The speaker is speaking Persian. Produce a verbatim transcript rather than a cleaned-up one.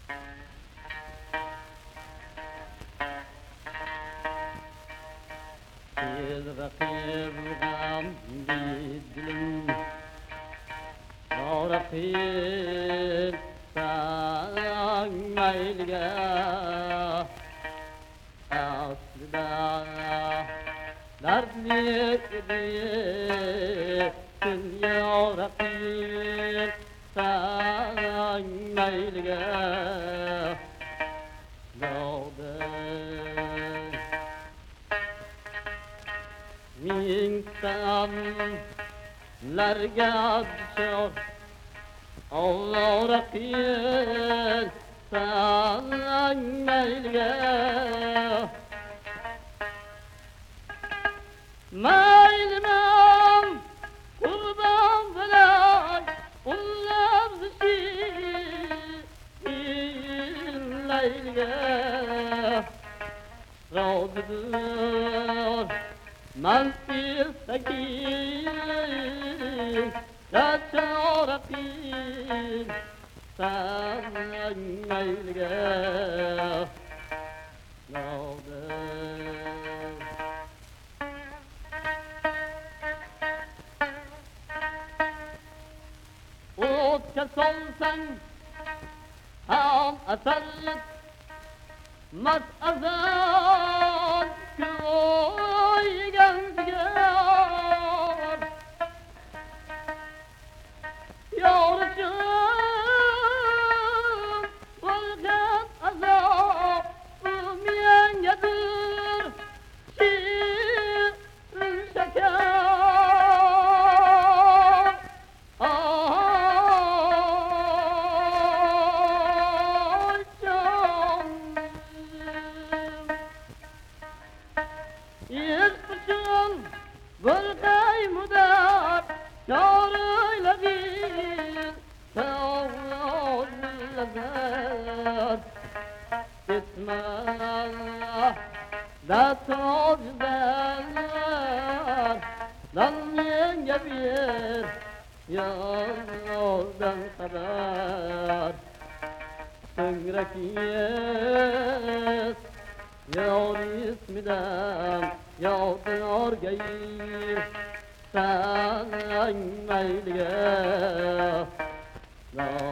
رقيب غام بيدلم ورقيب ساق ما يلقى أصلا دردني بيت يا رقيب ساق ما يلقى Minsan largad kör Allah rakir sang melge Mailmam kurban velay Ullab zişir leylge Ravdur من في السكين لا تعرفين فمن يلقى ناظر وتكسلسن هم أسلت مسألة كوي جنجار يا رجال والغد أزار ومين يدور شير شكار آه جان يسبشن بالقاي مدار شعري لذيذ تغير اللذات اسمع لا تعجبان لن ينجبير يا نوردن قدار سنگرك يس يا اسم دام يا دار غير سان ميليا